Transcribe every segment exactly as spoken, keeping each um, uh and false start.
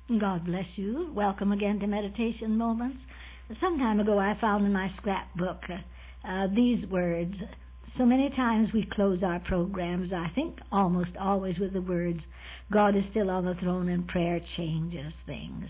God bless you. Welcome again to Meditation Moments. Some time ago I found in my scrapbook uh, uh, these words. So many times we close our programs, I think almost always with the words, God is still on the throne and prayer changes things.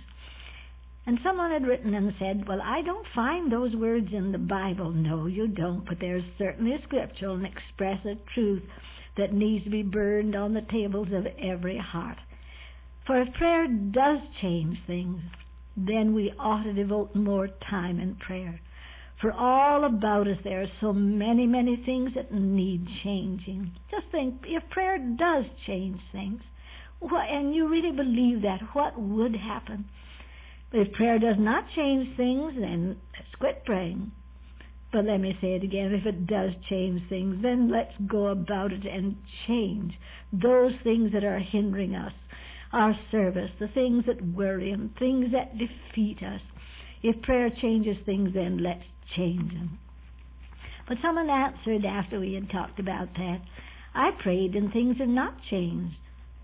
And someone had written and said, well, I don't find those words in the Bible. No, you don't, but there's certainly a scriptural and expressive truth that needs to be burned on the tables of every heart. For if prayer does change things, then we ought to devote more time in prayer. For all about us there are so many, many things that need changing. Just think, if prayer does change things, what, and you really believe that, what would happen? But if prayer does not change things, then let's quit praying. But let me say it again, if it does change things, then let's go about it and change those things that are hindering us, our service, the things that worry and things that defeat us. If prayer changes things, then let's change them. But someone answered after we had talked about that, I prayed and things have not changed.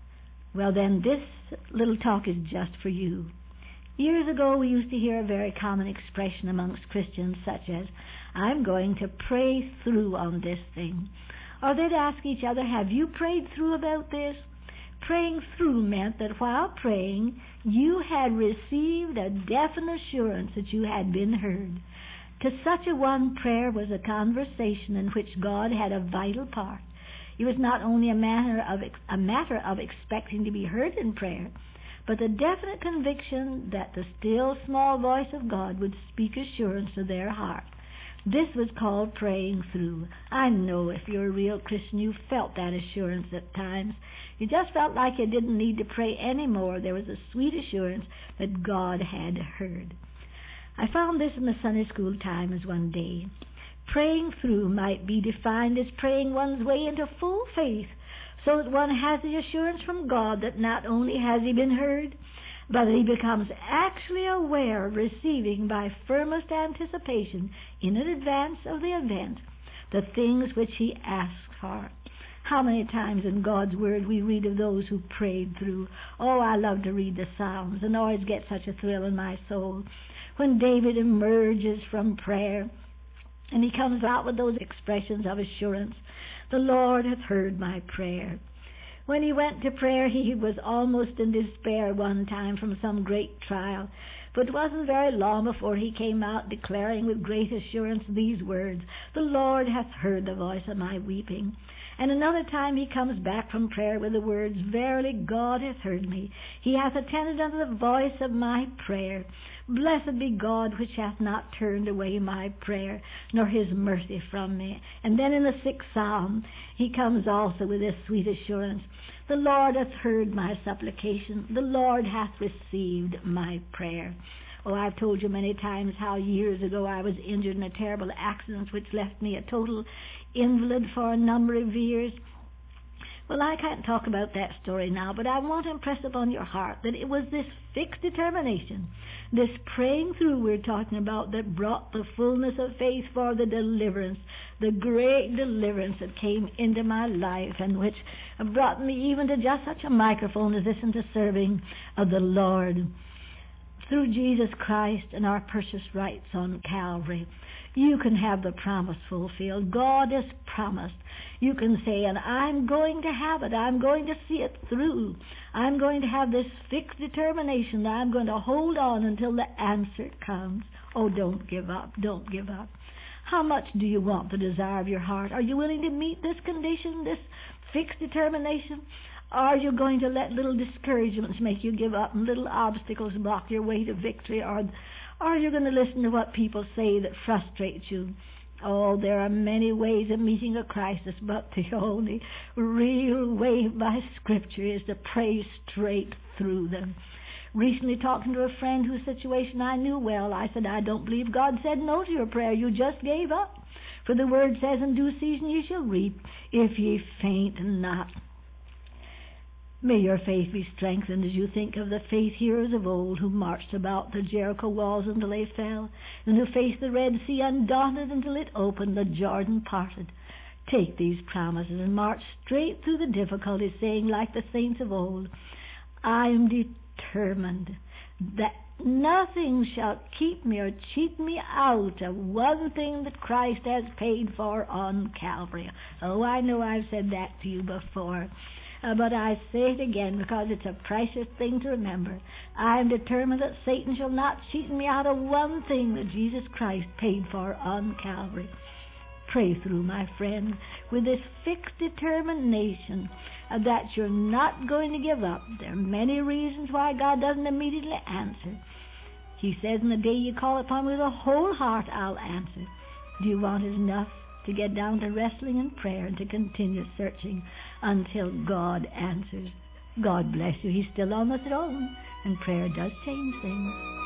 Well then, this little talk is just for you. Years ago we used to hear a very common expression amongst Christians such as, I'm going to pray through on this thing. Or they'd ask each other, have you prayed through about this? Praying through meant that while praying, you had received a definite assurance that you had been heard. To such a one, prayer was a conversation in which God had a vital part. It was not only a matter of a matter of expecting to be heard in prayer, but the definite conviction that the still small voice of God would speak assurance to their heart. This was called praying through. I know if you're a real Christian, you felt that assurance at times. You just felt like you didn't need to pray anymore. There was a sweet assurance that God had heard. I found this in the Sunday school times one day. Praying through might be defined as praying one's way into full faith, so that one has the assurance from God that not only has he been heard, but that he becomes actually aware of receiving by firmest anticipation in advance of the event the things which he asks for. How many times in God's Word we read of those who prayed through. Oh, I love to read the Psalms and always get such a thrill in my soul when David emerges from prayer and he comes out with those expressions of assurance. The Lord hath heard my prayer. When he went to prayer, he was almost in despair one time from some great trial. But it wasn't very long before he came out declaring with great assurance these words, the Lord hath heard the voice of my weeping. And another time he comes back from prayer with the words, verily God hath heard me. He hath attended unto the voice of my prayer. Blessed be God which hath not turned away my prayer, nor his mercy from me. And then in the sixth psalm, he comes also with this sweet assurance. The Lord hath heard my supplication. The Lord hath received my prayer. Oh, I've told you many times how years ago I was injured in a terrible accident which left me a total invalid for a number of years. Well, I can't talk about that story now, but I want to impress upon your heart that it was this fixed determination, this praying through we're talking about, that brought the fullness of faith for the deliverance, the great deliverance that came into my life and which brought me even to just such a microphone as this into serving of the Lord. Through Jesus Christ and our purchased rights on Calvary, you can have the promise fulfilled. God has promised. You can say, and I'm going to have it. I'm going to see it through. I'm going to have this fixed determination that I'm going to hold on until the answer comes. Oh, don't give up. Don't give up. How much do you want the desire of your heart? Are you willing to meet this condition, this fixed determination? Are you going to let little discouragements make you give up and little obstacles block your way to victory? Or are you going to listen to what people say that frustrates you? Oh, there are many ways of meeting a crisis, but the only real way by Scripture is to pray straight through them. Recently talking to a friend whose situation I knew well, I said, I don't believe God said no to your prayer. You just gave up. For the Word says, in due season ye shall reap, if ye faint not. May your faith be strengthened as you think of the faith heroes of old who marched about the Jericho walls until they fell, and who faced the Red Sea undaunted until it opened, the Jordan parted. Take these promises and march straight through the difficulties, saying like the saints of old, I am determined that nothing shall keep me or cheat me out of one thing that Christ has paid for on Calvary. Oh, I know I've said that to you before, uh, but I say it again because it's a precious thing to remember. I am determined that Satan shall not cheat me out of one thing that Jesus Christ paid for on Calvary. Pray through, my friend, with this fixed determination uh, that you're not going to give up. There are many reasons why God doesn't immediately answer. He says, in the day you call upon me with a whole heart, I'll answer. Do you want it enough to get down to wrestling and prayer and to continue searching until God answers? God bless you. He's still on the throne, and prayer does change things.